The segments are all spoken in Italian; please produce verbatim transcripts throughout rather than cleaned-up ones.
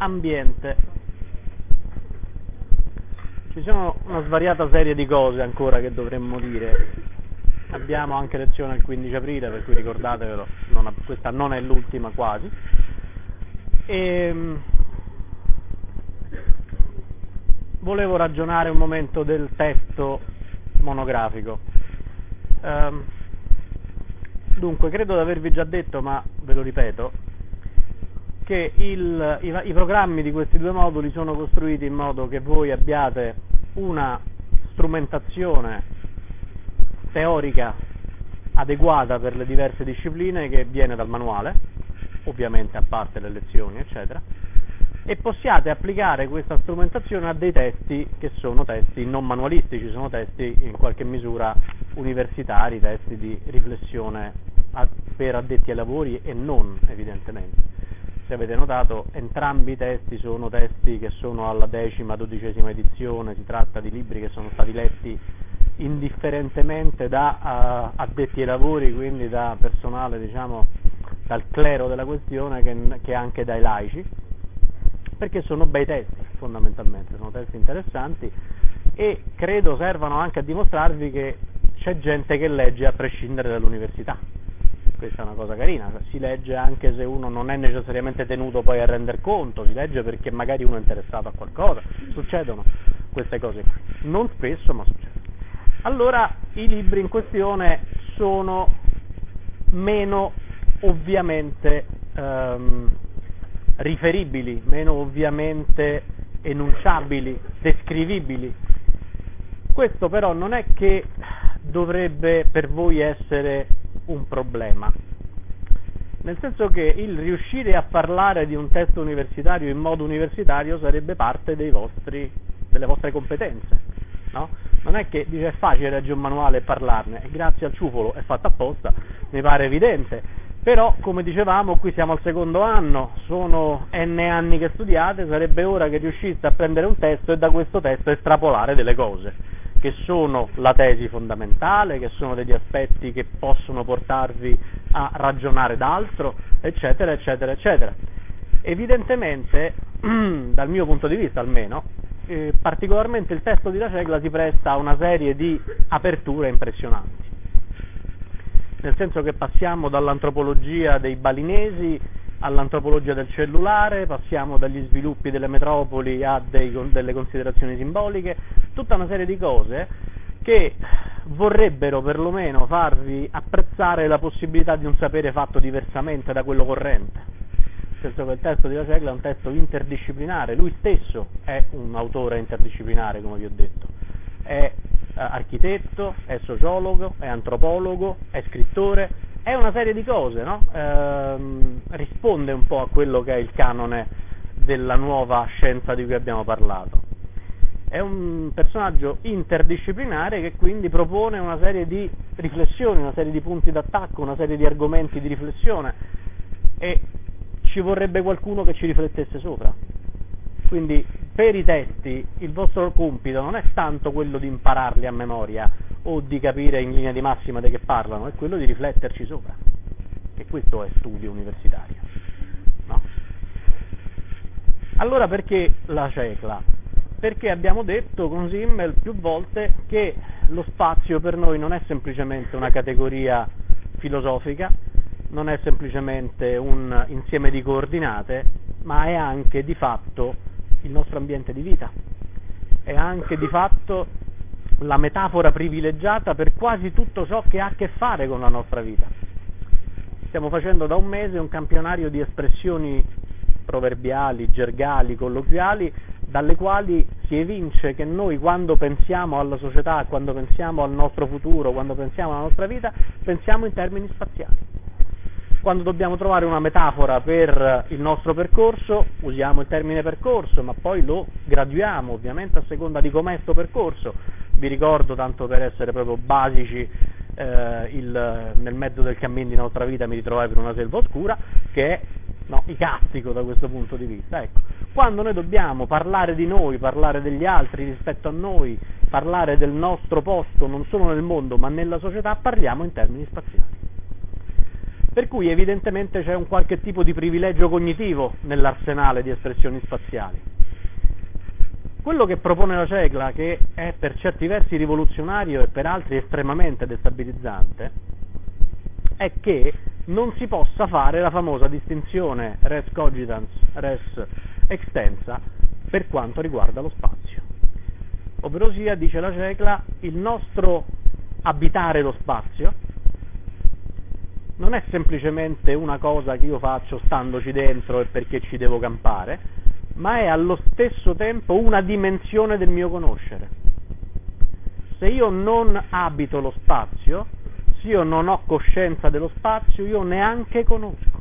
ambiente. Ci sono una svariata serie di cose ancora che dovremmo dire. Abbiamo anche lezione il quindici aprile, per cui ricordatevelo, non, questa non è l'ultima quasi. E volevo ragionare un momento del testo monografico. Um, dunque, credo di avervi già detto, ma ve lo ripeto, che il, i, i programmi di questi due moduli sono costruiti in modo che voi abbiate una strumentazione teorica adeguata per le diverse discipline che viene dal manuale, ovviamente a parte le lezioni, eccetera, e possiate applicare questa strumentazione a dei testi che sono testi non manualistici, sono testi in qualche misura universitari, testi di riflessione a, per addetti ai lavori e non, evidentemente. Se avete notato, entrambi i testi sono testi che sono alla decima, dodicesima edizione, si tratta di libri che sono stati letti indifferentemente da uh, addetti ai lavori, quindi da personale, diciamo, dal clero della questione che, che anche dai laici, perché sono bei testi, fondamentalmente, sono testi interessanti e credo servano anche a dimostrarvi che c'è gente che legge a prescindere dall'università. Questa è una cosa carina, si legge anche se uno non è necessariamente tenuto poi a render conto, si legge perché magari uno è interessato a qualcosa, succedono queste cose qui, non spesso ma succedono. Allora i libri in questione sono meno ovviamente ehm, riferibili, meno ovviamente enunciabili, descrivibili. Questo però non è che dovrebbe per voi essere un problema, nel senso che il riuscire a parlare di un testo universitario in modo universitario sarebbe parte dei vostri, delle vostre competenze, no? Non è che dice è facile leggere un manuale e parlarne, e grazie al ciufolo è fatto apposta, mi pare evidente, però come dicevamo qui siamo al secondo anno, sono n anni che studiate, sarebbe ora che riusciste a prendere un testo e da questo testo estrapolare delle cose che sono la tesi fondamentale, che sono degli aspetti che possono portarvi a ragionare d'altro, eccetera, eccetera, eccetera. Evidentemente, dal mio punto di vista almeno, eh, particolarmente il testo di La Cegla si presta a una serie di aperture impressionanti, nel senso che passiamo dall'antropologia dei balinesi all'antropologia del cellulare, passiamo dagli sviluppi delle metropoli a dei, delle considerazioni simboliche, tutta una serie di cose che vorrebbero perlomeno farvi apprezzare la possibilità di un sapere fatto diversamente da quello corrente. Nel senso che il testo di La Cegla è un testo interdisciplinare, lui stesso è un autore interdisciplinare, come vi ho detto, è architetto, è sociologo, è antropologo, è scrittore, è una serie di cose, no? Ehm, risponde un po' a quello che è il canone della nuova scienza di cui abbiamo parlato. È un personaggio interdisciplinare che quindi propone una serie di riflessioni, una serie di punti d'attacco, una serie di argomenti di riflessione e ci vorrebbe qualcuno che ci riflettesse sopra. Quindi per i testi il vostro compito non è tanto quello di impararli a memoria o di capire in linea di massima di che parlano, è quello di rifletterci sopra. E questo è studio universitario. No? Allora perché La Cegla? Perché abbiamo detto con Simmel più volte che lo spazio per noi non è semplicemente una categoria filosofica, non è semplicemente un insieme di coordinate, ma è anche di fatto il nostro ambiente di vita, è anche di fatto la metafora privilegiata per quasi tutto ciò che ha a che fare con la nostra vita. Stiamo facendo da un mese un campionario di espressioni proverbiali, gergali, colloquiali, dalle quali si evince che noi quando pensiamo alla società, quando pensiamo al nostro futuro, quando pensiamo alla nostra vita, pensiamo in termini spaziali. Quando dobbiamo trovare una metafora per il nostro percorso, usiamo il termine percorso, ma poi lo graduiamo ovviamente a seconda di com'è questo percorso. Vi ricordo, tanto per essere proprio basici, eh, il, nel mezzo del cammino di nostra vita mi ritrovai per una selva oscura, che è no, icastico da questo punto di vista. Ecco, quando noi dobbiamo parlare di noi, parlare degli altri rispetto a noi, parlare del nostro posto non solo nel mondo ma nella società, parliamo in termini spaziali. Per cui evidentemente c'è un qualche tipo di privilegio cognitivo nell'arsenale di espressioni spaziali. Quello che propone la Cegla, che è per certi versi rivoluzionario e per altri estremamente destabilizzante, è che non si possa fare la famosa distinzione res cogitans, res extensa per quanto riguarda lo spazio. Ovverosia, dice la Cegla, il nostro abitare lo spazio non è semplicemente una cosa che io faccio standoci dentro e perché ci devo campare, ma è allo stesso tempo una dimensione del mio conoscere. Se io non abito lo spazio, se io non ho coscienza dello spazio, io neanche conosco.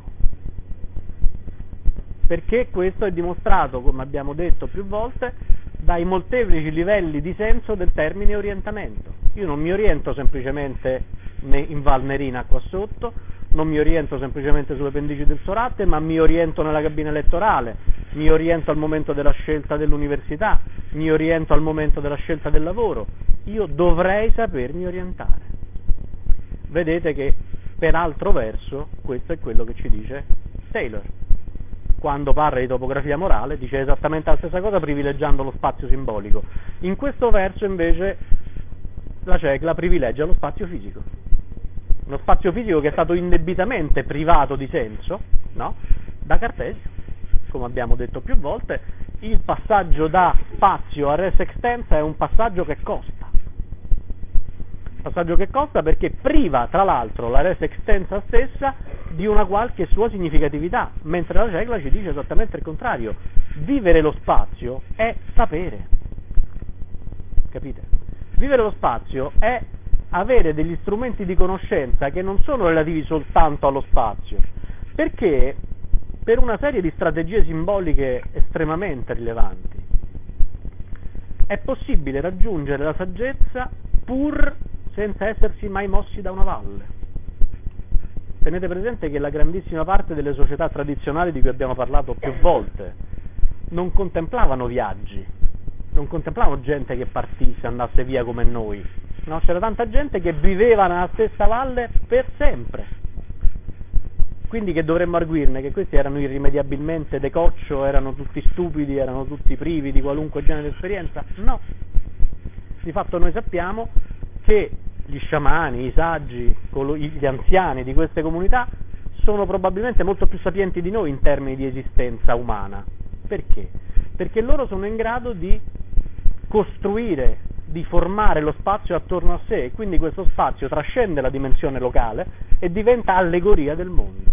Perché questo è dimostrato, come abbiamo detto più volte, dai molteplici livelli di senso del termine orientamento. Io non mi oriento semplicemente in Val Nerina qua sotto, non mi oriento semplicemente sulle pendici del Sorate, ma mi oriento nella cabina elettorale, mi oriento al momento della scelta dell'università, mi oriento al momento della scelta del lavoro. Io dovrei sapermi orientare. Vedete che per altro verso questo è quello che ci dice Taylor. Quando parla di topografia morale dice esattamente la stessa cosa privilegiando lo spazio simbolico. In questo verso invece la Cegla privilegia lo spazio fisico. Uno spazio fisico che è stato indebitamente privato di senso, no? Da Cartesio. Come abbiamo detto più volte, il passaggio da spazio a res extensa è un passaggio che costa. Passaggio che costa perché priva, tra l'altro, la res extensa stessa di una qualche sua significatività, mentre la Cegla ci dice esattamente il contrario. Vivere lo spazio è sapere. Capite? Vivere lo spazio è avere degli strumenti di conoscenza che non sono relativi soltanto allo spazio, perché per una serie di strategie simboliche estremamente rilevanti è possibile raggiungere la saggezza pur senza essersi mai mossi da una valle. Tenete presente che la grandissima parte delle società tradizionali di cui abbiamo parlato più volte non contemplavano viaggi, non contemplavano gente che partisse, andasse via come noi, no? C'era tanta gente che viveva nella stessa valle per sempre. Quindi che dovremmo arguirne? Che questi erano irrimediabilmente decoccio, erano tutti stupidi, erano tutti privi di qualunque genere di esperienza? No. Di fatto noi sappiamo che gli sciamani, i saggi, gli anziani di queste comunità sono probabilmente molto più sapienti di noi in termini di esistenza umana. Perché? Perché loro sono in grado di costruire, di formare lo spazio attorno a sé, e quindi questo spazio trascende la dimensione locale e diventa allegoria del mondo.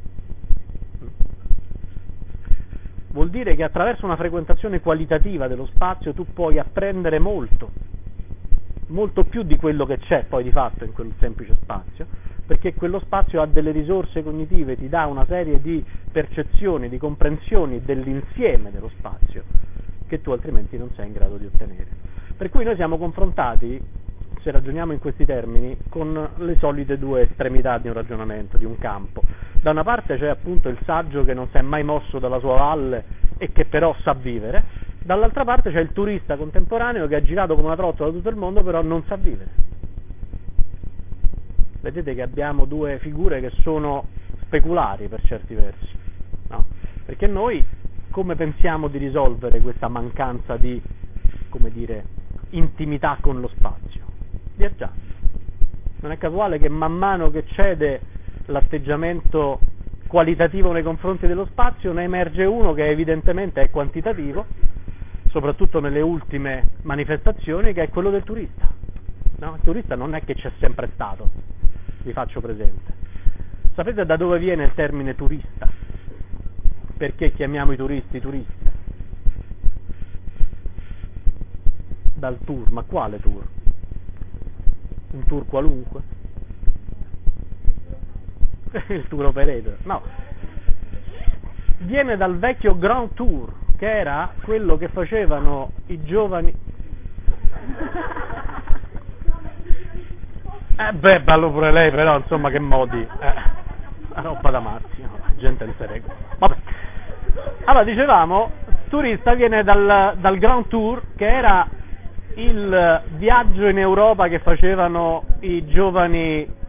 Vuol dire che attraverso una frequentazione qualitativa dello spazio tu puoi apprendere molto, molto più di quello che c'è poi di fatto in quel semplice spazio, perché quello spazio ha delle risorse cognitive, ti dà una serie di percezioni, di comprensioni dell'insieme dello spazio che tu altrimenti non sei in grado di ottenere. Per cui noi siamo confrontati, se ragioniamo in questi termini, con le solite due estremità di un ragionamento, di un campo. Da una parte c'è appunto il saggio che non si è mai mosso dalla sua valle e che però sa vivere, dall'altra parte c'è il turista contemporaneo che ha girato come una trottola tutto il mondo però non sa vivere. Vedete che abbiamo due figure che sono speculari per certi versi, no? Perché noi come pensiamo di risolvere questa mancanza di, come dire, intimità con lo spazio? Viaggiando. Non è casuale che man mano che cede l'atteggiamento qualitativo nei confronti dello spazio ne emerge uno che evidentemente è quantitativo, soprattutto nelle ultime manifestazioni, che è quello del turista. No? Il turista non è che c'è sempre stato, vi faccio presente. Sapete da dove viene il termine turista? Perché chiamiamo i turisti turisti? Dal tour, ma quale tour? Un tour qualunque? Il tour operator? No. Viene dal vecchio Grand Tour, che era quello che facevano i giovani. Eh beh, bello pure lei, però insomma che modi. Eh, la roba da matti, no? La gente non si regola. Vabbè. Allora dicevamo, turista viene dal, dal Grand Tour, che era il viaggio in Europa che facevano i giovani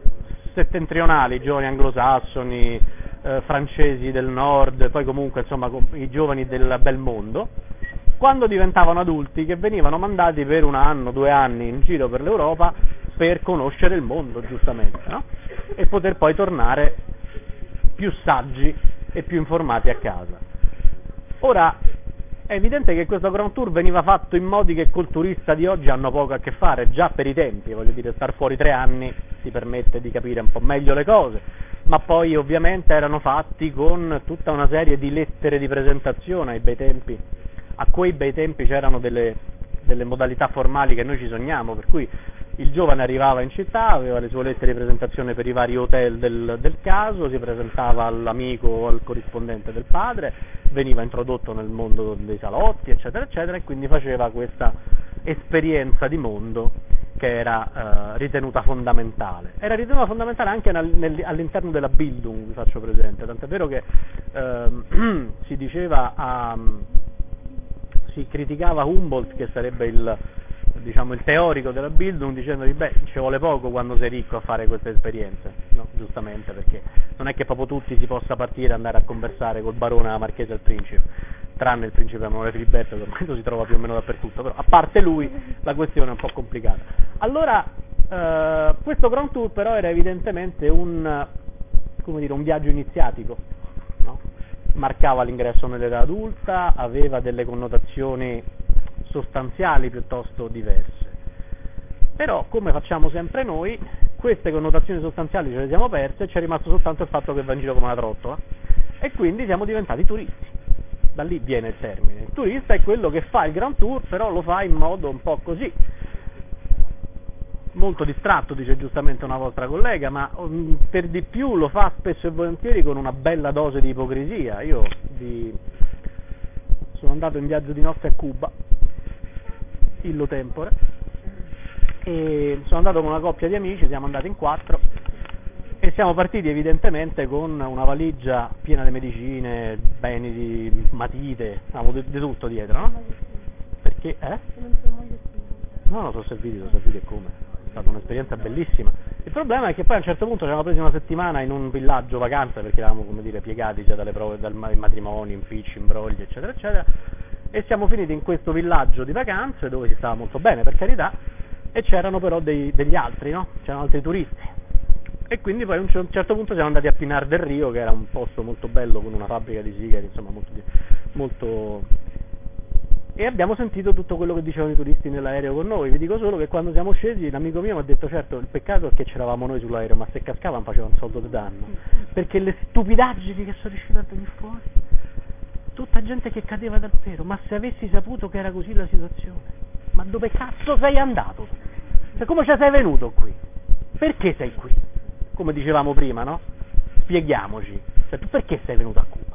settentrionali, giovani anglosassoni, eh, francesi del nord, poi comunque insomma i giovani del bel mondo, quando diventavano adulti, che venivano mandati per un anno, due anni in giro per l'Europa per conoscere il mondo, giustamente, no? E poter poi tornare più saggi e più informati a casa. Ora, è evidente che questo Grand Tour veniva fatto in modi che col turista di oggi hanno poco a che fare, già per i tempi, voglio dire, star fuori tre anni ti permette di capire un po' meglio le cose, ma poi ovviamente erano fatti con tutta una serie di lettere di presentazione ai bei tempi. A quei bei tempi c'erano delle, delle modalità formali che noi ci sogniamo, per cui il giovane arrivava in città, aveva le sue lettere di presentazione per i vari hotel del, del caso, si presentava all'amico o al corrispondente del padre, veniva introdotto nel mondo dei salotti, eccetera, eccetera, e quindi faceva questa esperienza di mondo che era eh, ritenuta fondamentale. Era ritenuta fondamentale anche nel, nel, all'interno della Bildung, vi faccio presente, tant'è vero che eh, si diceva a... si criticava Humboldt, che sarebbe il, diciamo, il teorico della Bildung, dicendogli beh, ci vuole poco quando sei ricco a fare queste esperienze, no? Giustamente, perché non è che proprio tutti si possa partire e andare a conversare col barone, la marchesa e il principe, tranne il principe Emanuele Filiberto, che ormai si trova più o meno dappertutto, però a parte lui la questione è un po' complicata. Allora, eh, questo Grand Tour però era evidentemente un, come dire, un viaggio iniziatico, no? Marcava l'ingresso nell'età adulta, aveva delle connotazioni sostanziali piuttosto diverse. Però, come facciamo sempre noi, queste connotazioni sostanziali ce le siamo perse e ci è rimasto soltanto il fatto che va in giro come una trottola, e quindi siamo diventati turisti. Da lì viene il termine. Il turista è quello che fa il Grand Tour, però lo fa in modo un po' così, molto distratto, dice giustamente una vostra collega, ma um, per di più lo fa spesso e volentieri con una bella dose di ipocrisia. Io di... sono andato in viaggio di nozze a Cuba, illo tempore, e sono andato con una coppia di amici, siamo andati in quattro e siamo partiti evidentemente con una valigia piena di medicine, beni di matite, avevamo di, di tutto dietro, no? Perché, eh? No, no, sono serviti, sono serviti e come? È stata un'esperienza bellissima. Il problema è che poi a un certo punto ci eravamo presi una settimana in un villaggio vacanza, perché eravamo, come dire, piegati già dalle prove, dal matrimoni, impicci, imbrogli, eccetera, eccetera, e siamo finiti in questo villaggio di vacanze dove si stava molto bene, per carità, e c'erano però dei, degli altri, no? C'erano altri turisti. E quindi poi a un certo punto siamo andati a Pinar del Rio, che era un posto molto bello con una fabbrica di sigari, insomma, molto, molto... e abbiamo sentito tutto quello che dicevano i turisti nell'aereo con noi. Vi dico solo che quando siamo scesi l'amico mio mi ha detto: certo, il peccato è che c'eravamo noi sull'aereo, ma se cascavano facevano un soldo di danno, perché le stupidaggini che sono riuscite a venire fuori, tutta gente che cadeva dal pero. Ma se avessi saputo che era così la situazione, ma dove cazzo sei andato? Cioè, come ci sei venuto qui? Perché sei qui? Come dicevamo prima, no? Spieghiamoci, cioè, tu perché sei venuto a Cuba?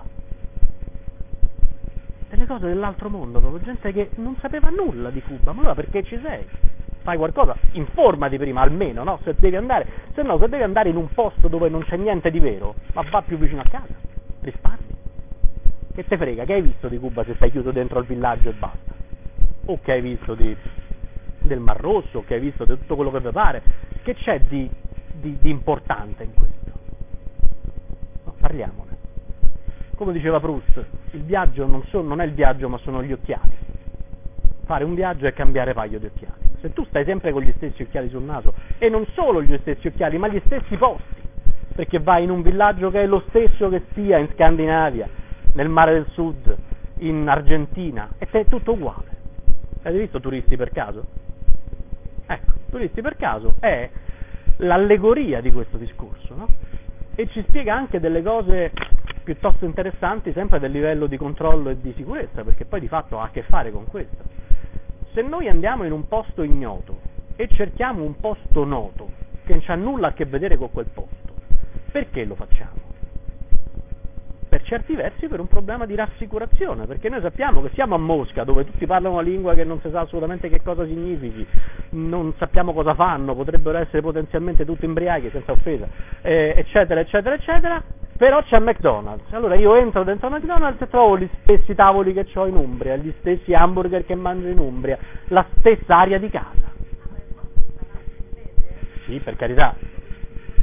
Delle cose dell'altro mondo, proprio gente che non sapeva nulla di Cuba. Ma allora perché ci sei? Fai qualcosa, informati prima almeno, no? Se devi andare, se no, se devi andare in un posto dove non c'è niente di vero, ma va più vicino a casa, risparmi. Che te frega, che hai visto di Cuba se stai chiuso dentro al villaggio e basta? O che hai visto di, del Mar Rosso, o che hai visto di tutto quello che vi pare? Che c'è di, di, di importante in questo? No, parliamone. Come diceva Proust, il viaggio non, so, non è il viaggio, ma sono gli occhiali. Fare un viaggio è cambiare paio di occhiali. Se tu stai sempre con gli stessi occhiali sul naso, e non solo gli stessi occhiali, ma gli stessi posti, perché vai in un villaggio che è lo stesso che sia in Scandinavia, nel mare del sud, in Argentina, e è tutto uguale. Avete visto Turisti per caso? Ecco, Turisti per caso è l'allegoria di questo discorso, no? E ci spiega anche delle cose piuttosto interessanti, sempre del livello di controllo e di sicurezza, perché poi di fatto ha a che fare con questo. Se noi andiamo in un posto ignoto e cerchiamo un posto noto che non c'ha nulla a che vedere con quel posto, perché lo facciamo? Per certi versi per un problema di rassicurazione, perché noi sappiamo che siamo a Mosca, dove tutti parlano una lingua che non si sa assolutamente che cosa significhi, non sappiamo cosa fanno, potrebbero essere potenzialmente tutti imbriachi, senza offesa, eh, eccetera, eccetera, eccetera, però c'è McDonald's. Allora io entro dentro McDonald's e trovo gli stessi tavoli che ho in Umbria, gli stessi hamburger che mangio in Umbria, la stessa aria di casa. Sì, per carità.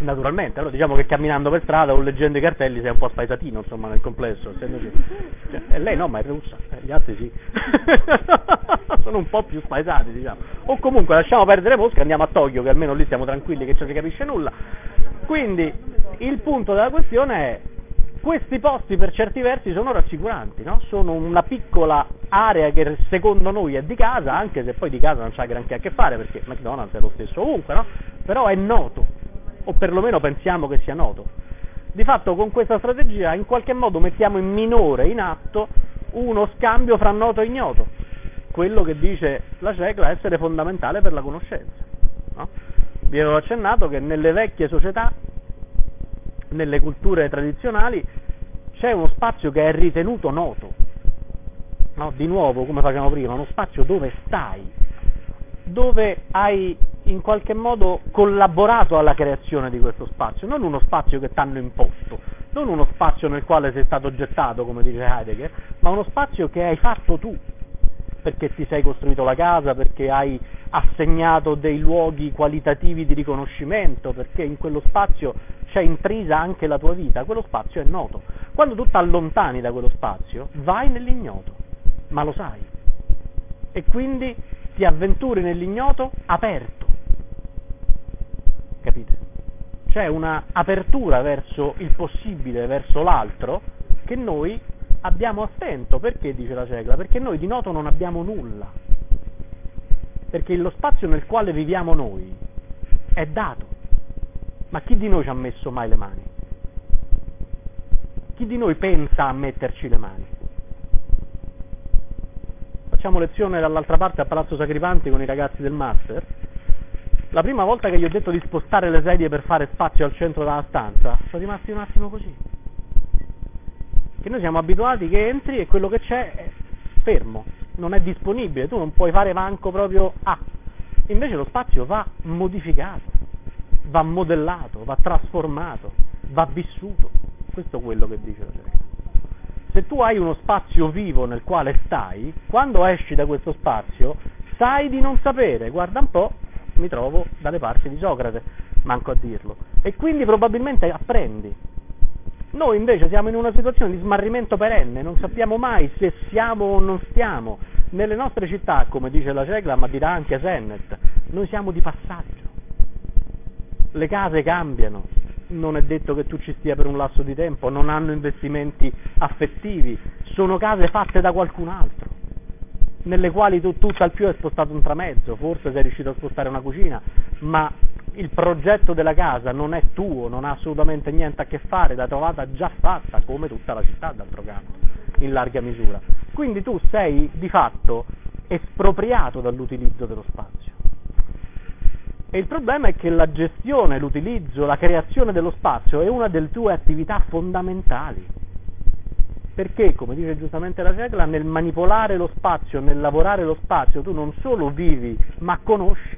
naturalmente. Allora diciamo che camminando per strada o leggendo i cartelli sei un po' spaesatino, insomma, nel complesso, essendoci. Cioè, e lei no, ma è russa, eh, gli altri sì. Sono un po' più spaesati, diciamo. O comunque lasciamo perdere Mosca, andiamo a Tokyo, che almeno lì siamo tranquilli, che non si capisce nulla. Quindi il punto della questione è: questi posti per certi versi sono rassicuranti, no? Sono una piccola area che secondo noi è di casa, anche se poi di casa non c'ha granché a che fare, perché McDonald's è lo stesso ovunque, no? Però è noto, o perlomeno pensiamo che sia noto. Di fatto con questa strategia in qualche modo mettiamo in minore in atto uno scambio fra noto e ignoto, quello che dice la Cecla essere fondamentale per la conoscenza, no? Vi avevo accennato che nelle vecchie società, nelle culture tradizionali, c'è uno spazio che è ritenuto noto, no? Di nuovo, come facevamo prima, uno spazio dove stai, dove hai in qualche modo collaborato alla creazione di questo spazio, non uno spazio che ti hanno imposto, non uno spazio nel quale sei stato gettato, come dice Heidegger, ma uno spazio che hai fatto tu, perché ti sei costruito la casa, perché hai assegnato dei luoghi qualitativi di riconoscimento, perché in quello spazio c'è intrisa anche la tua vita, quello spazio è noto. Quando tu ti allontani da quello spazio, vai nell'ignoto, ma lo sai, e quindi ti avventuri nell'ignoto aperto, capite? C'è una apertura verso il possibile, verso l'altro, che noi abbiamo a stento. Perché, dice la Cecla? Perché noi di noto non abbiamo nulla, perché lo spazio nel quale viviamo noi è dato, ma chi di noi ci ha messo mai le mani? Chi di noi pensa a metterci le mani? Facciamo lezione dall'altra parte a Palazzo Sacripanti con i ragazzi del master. La prima volta che gli ho detto di spostare le sedie per fare spazio al centro della stanza, sono rimasti un attimo così, che noi siamo abituati che entri e quello che c'è è fermo, non è disponibile, tu non puoi fare manco proprio A. Invece lo spazio va modificato, va modellato, va trasformato, va vissuto. Questo è quello che dice la Cecla. Se tu hai uno spazio vivo nel quale stai, quando esci da questo spazio sai di non sapere. Guarda un po', mi trovo dalle parti di Socrate, manco a dirlo, e quindi probabilmente apprendi. Noi invece siamo in una situazione di smarrimento perenne, non sappiamo mai se siamo o non stiamo. Nelle nostre città, come dice la Cecla, ma dirà anche Sennett, noi siamo di passaggio. Le case cambiano, non è detto che tu ci stia per un lasso di tempo, non hanno investimenti affettivi, sono case fatte da qualcun altro, nelle quali tu, tu al più hai spostato un tramezzo, forse sei riuscito a spostare una cucina, ma il progetto della casa non è tuo, non ha assolutamente niente a che fare, l'hai trovata già fatta, come tutta la città d'altro canto, in larga misura. Quindi tu sei di fatto espropriato dall'utilizzo dello spazio. E il problema è che la gestione, l'utilizzo, la creazione dello spazio è una delle tue attività fondamentali. Perché, come dice giustamente la Cecla, nel manipolare lo spazio, nel lavorare lo spazio, tu non solo vivi, ma conosci.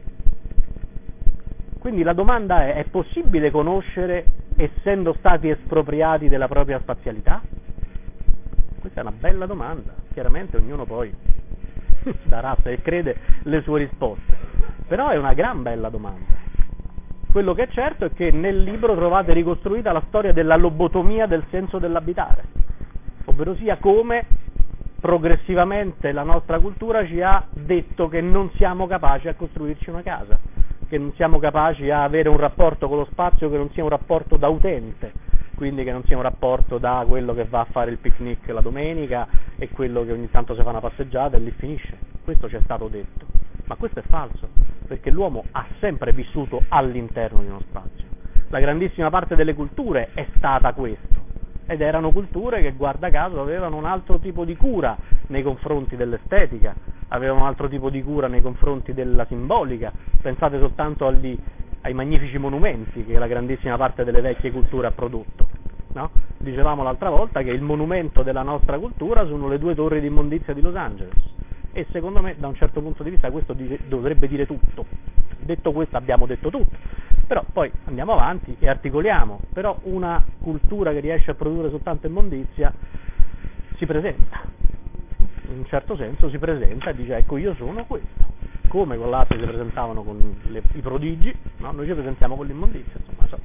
Quindi la domanda è: è possibile conoscere essendo stati espropriati della propria spazialità? Questa è una bella domanda, chiaramente ognuno poi darà, se crede, le sue risposte, però è una gran bella domanda. Quello che è certo è che nel libro trovate ricostruita la storia della lobotomia del senso dell'abitare, ovvero sia come progressivamente la nostra cultura ci ha detto che non siamo capaci a costruirci una casa, che non siamo capaci a avere un rapporto con lo spazio che non sia un rapporto da utente, quindi che non sia un rapporto da quello che va a fare il picnic la domenica e quello che ogni tanto si fa una passeggiata e lì finisce. Questo ci è stato detto, ma questo è falso, perché l'uomo ha sempre vissuto all'interno di uno spazio. La grandissima parte delle culture è stata questo, ed erano culture che, guarda caso, avevano un altro tipo di cura nei confronti dell'estetica, avevano un altro tipo di cura nei confronti della simbolica. Pensate soltanto agli, ai magnifici monumenti che la grandissima parte delle vecchie culture ha prodotto, no? Dicevamo l'altra volta che il monumento della nostra cultura sono le due torri di immondizia di Los Angeles, e secondo me da un certo punto di vista questo dice, dovrebbe dire tutto. Detto questo abbiamo detto tutto, però poi andiamo avanti e articoliamo. Però una cultura che riesce a produrre soltanto immondizia si presenta, in un certo senso si presenta e dice: ecco, io sono questo, come con l'altro si presentavano con le, i prodigi, no? Noi ci presentiamo con l'immondizia, insomma, so,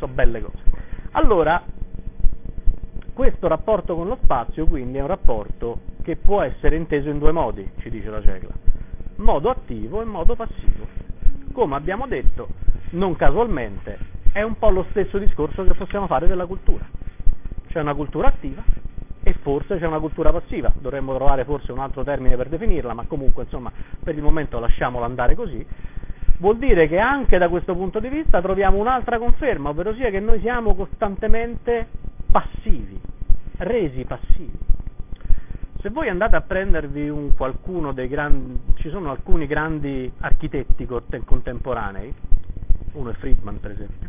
sono belle cose. Allora, questo rapporto con lo spazio quindi è un rapporto che può essere inteso in due modi, ci dice la Cegla, modo attivo e modo passivo. Come abbiamo detto, non casualmente, è un po' lo stesso discorso che possiamo fare della cultura. C'è una cultura attiva e forse c'è una cultura passiva, dovremmo trovare forse un altro termine per definirla, ma comunque insomma per il momento lasciamola andare così. Vuol dire che anche da questo punto di vista troviamo un'altra conferma, ovvero sia che noi siamo costantemente passivi, resi passivi. Se voi andate a prendervi un qualcuno dei grandi, ci sono alcuni grandi architetti contemporanei, uno è Friedman per esempio,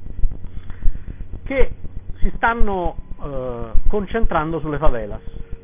che si stanno eh, concentrando sulle favelas,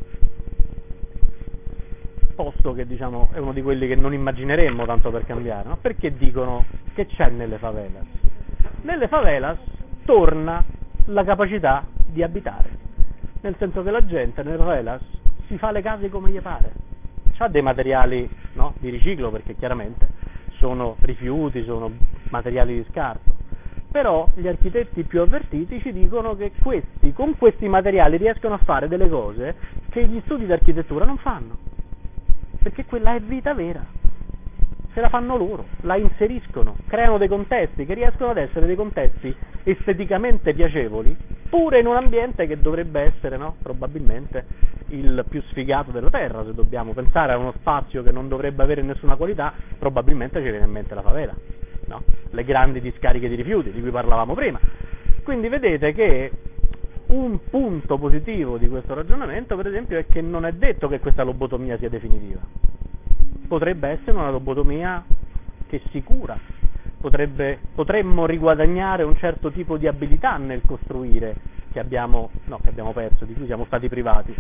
posto che diciamo è uno di quelli che non immagineremmo tanto per cambiare, no? Perché dicono che c'è nelle favelas? Nelle favelas torna la capacità di abitare, nel senso che la gente nelle favelas si fa le case come gli pare, c'ha dei materiali, no, di riciclo perché chiaramente sono rifiuti, sono materiali di scarto, però gli architetti più avvertiti ci dicono che questi, con questi materiali riescono a fare delle cose che gli studi di architettura non fanno, perché quella è vita vera, se la fanno loro, la inseriscono, creano dei contesti che riescono ad essere dei contesti esteticamente piacevoli, pure in un ambiente che dovrebbe essere, no, probabilmente il più sfigato della Terra. Se dobbiamo pensare a uno spazio che non dovrebbe avere nessuna qualità, probabilmente ci viene in mente la favela, no? Le grandi discariche di rifiuti di cui parlavamo prima. Quindi vedete che un punto positivo di questo ragionamento, per esempio, è che non è detto che questa lobotomia sia definitiva. Potrebbe essere una lobotomia che si cura, potrebbe, potremmo riguadagnare un certo tipo di abilità nel costruire che abbiamo, no, che abbiamo perso, di cui siamo stati privati.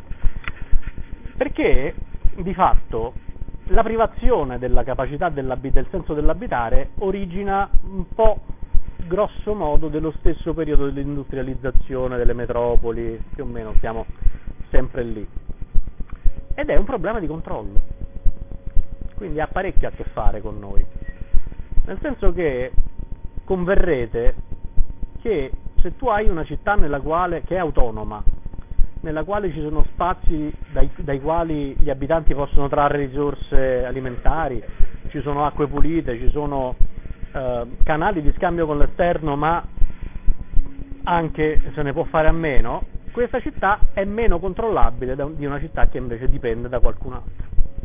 Perché, di fatto, la privazione della capacità del senso dell'abitare origina un po', grosso modo, dello stesso periodo dell'industrializzazione delle metropoli, più o meno siamo sempre lì. Ed è un problema di controllo. Quindi ha parecchio a che fare con noi, nel senso che converrete che se tu hai una città nella quale, che è autonoma, nella quale ci sono spazi dai, dai quali gli abitanti possono trarre risorse alimentari, ci sono acque pulite, ci sono eh, canali di scambio con l'esterno, ma anche se ne può fare a meno, questa città è meno controllabile da, di una città che invece dipende da qualcun altro.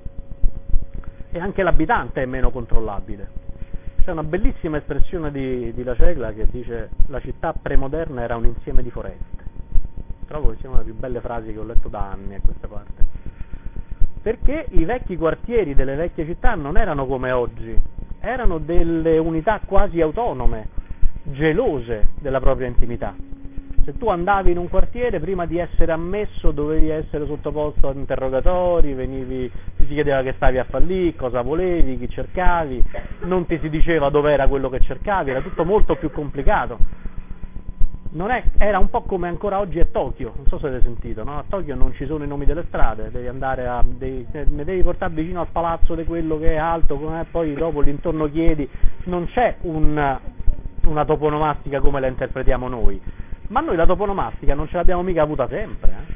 E anche l'abitante è meno controllabile. C'è una bellissima espressione di, di La Cegla che dice: la città premoderna era un insieme di foreste. Trovo che sia una delle più belle frasi che ho letto da anni a questa parte, perché i vecchi quartieri delle vecchie città non erano come oggi, erano delle unità quasi autonome, gelose della propria intimità. Se tu andavi in un quartiere, prima di essere ammesso dovevi essere sottoposto ad interrogatori, venivi, ti si chiedeva che stavi a fare lì, cosa volevi, chi cercavi, non ti si diceva dove era quello che cercavi, era tutto molto più complicato. Non è, era un po' come ancora oggi è Tokyo, non so se avete sentito, no? A Tokyo non ci sono i nomi delle strade, devi andare a, devi, ne devi portare vicino al palazzo di quello che è alto, com'è, poi dopo l'intorno chiedi, non c'è un, una toponomastica come la interpretiamo noi. Ma noi la toponomastica non ce l'abbiamo mica avuta sempre, eh?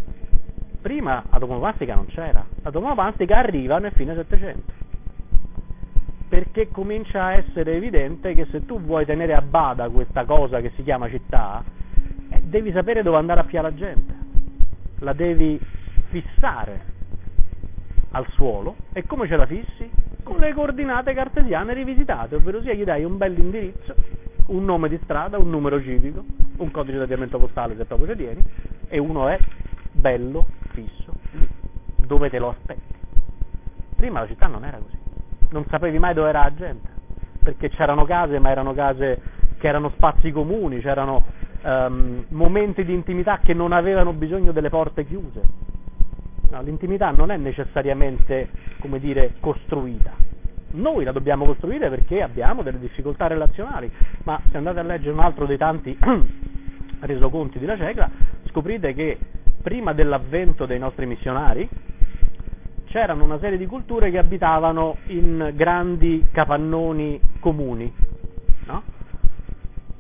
Prima la toponomastica non c'era, la toponomastica arriva nel fine Settecento, perché comincia a essere evidente che se tu vuoi tenere a bada questa cosa che si chiama città, eh, devi sapere dove andare a piare la gente, la devi fissare al suolo. E come ce la fissi? Con le coordinate cartesiane rivisitate, ovvero sia gli dai un bel indirizzo, un nome di strada, un numero civico, un codice di avviamento postale se proprio ce tieni, e uno è bello, fisso, lì, dove te lo aspetti. Prima la città non era così, non sapevi mai dove era la gente, perché c'erano case, ma erano case che erano spazi comuni, c'erano um, momenti di intimità che non avevano bisogno delle porte chiuse. No, l'intimità non è necessariamente, come dire, costruita. Noi la dobbiamo costruire perché abbiamo delle difficoltà relazionali, ma se andate a leggere un altro dei tanti resoconti di La Cegla, scoprite che prima dell'avvento dei nostri missionari c'erano una serie di culture che abitavano in grandi capannoni comuni, no?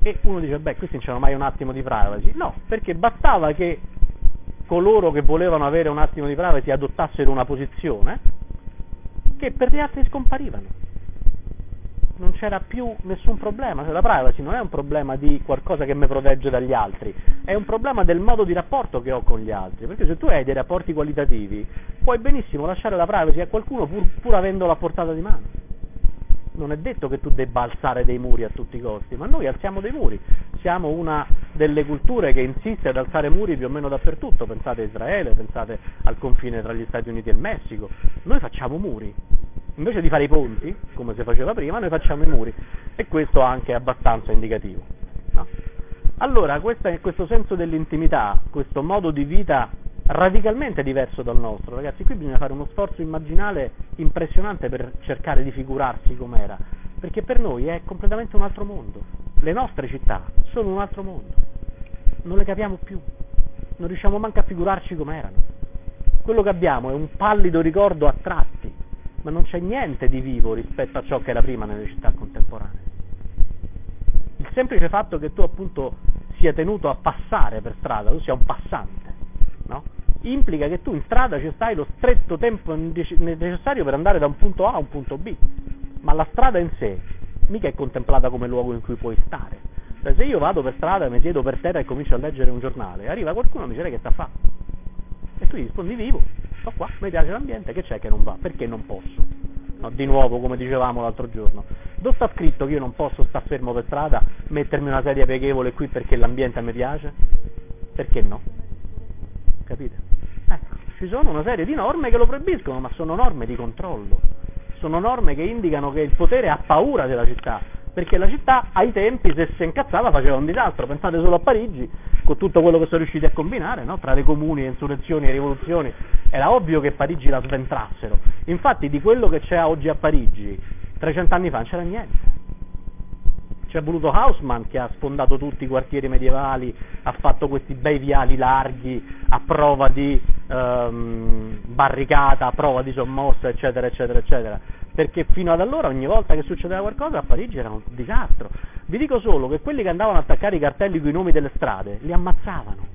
E uno dice, beh, questi non c'erano mai un attimo di privacy. No, perché bastava che coloro che volevano avere un attimo di privacy adottassero una posizione che per gli altri scomparivano. Non c'era più nessun problema. Cioè, la privacy non è un problema di qualcosa che mi protegge dagli altri, è un problema del modo di rapporto che ho con gli altri, perché se tu hai dei rapporti qualitativi puoi benissimo lasciare la privacy a qualcuno pur, pur avendola a portata di mano. Non è detto che tu debba alzare dei muri a tutti i costi, ma noi alziamo dei muri. Siamo una delle culture che insiste ad alzare muri più o meno dappertutto. Pensate a Israele, pensate al confine tra gli Stati Uniti e il Messico. Noi facciamo muri. Invece di fare i ponti, come si faceva prima, noi facciamo i muri. E questo anche è abbastanza indicativo. No? Allora, questo, questo senso dell'intimità, questo modo di vita radicalmente diverso dal nostro, ragazzi, qui bisogna fare uno sforzo immaginale impressionante per cercare di figurarsi com'era, perché per noi è completamente un altro mondo. Le nostre città sono un altro mondo, non le capiamo più, non riusciamo manco a figurarci com'erano. Quello che abbiamo è un pallido ricordo a tratti, ma non c'è niente di vivo rispetto a ciò che era prima nelle città contemporanee. Il semplice fatto che tu appunto sia tenuto a passare per strada, tu sia un passante, no? Implica che tu in strada ci stai lo stretto tempo necessario per andare da un punto A a un punto B, ma la strada in sé mica è contemplata come luogo in cui puoi stare. Cioè, se io vado per strada, mi siedo per terra e comincio a leggere un giornale, arriva qualcuno e mi dice che sta a fare? E tu gli rispondi, vivo, sto qua, mi piace l'ambiente, che c'è che non va? Perché non posso? No, di nuovo, come dicevamo l'altro giorno, dove sta scritto che io non posso stare fermo per strada, mettermi una sedia pieghevole qui perché l'ambiente mi piace? Perché no? Capite? Ecco, ci sono una serie di norme che lo proibiscono, ma sono norme di controllo, sono norme che indicano che il potere ha paura della città, perché la città ai tempi, se si incazzava, faceva un disastro. Pensate solo a Parigi, con tutto quello che sono riusciti a combinare, no? Tra le comuni, insurrezioni e rivoluzioni, era ovvio che Parigi la sventrassero. Infatti di quello che c'è oggi a Parigi, trecento anni fa non c'era niente. C'è voluto Haussmann che ha sfondato tutti i quartieri medievali, ha fatto questi bei viali larghi a prova di ehm, barricata, a prova di sommossa, eccetera, eccetera, eccetera. Perché fino ad allora ogni volta che succedeva qualcosa a Parigi era un disastro. Vi dico solo che quelli che andavano a attaccare i cartelli con i nomi delle strade li ammazzavano.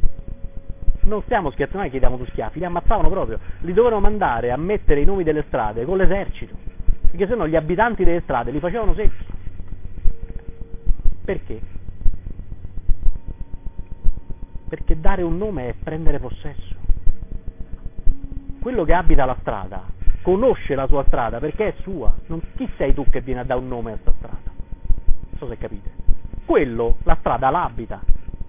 Non stiamo scherzando, non è che gli diamo due schiaffi, li ammazzavano proprio. Li dovevano mandare a mettere i nomi delle strade con l'esercito, perché sennò gli abitanti delle strade li facevano secchi. Perché? Perché dare un nome è prendere possesso. Quello che abita la strada conosce la sua strada perché è sua. Non, chi sei tu che viene a dare un nome a questa strada? Non so se capite. Quello la strada l'abita.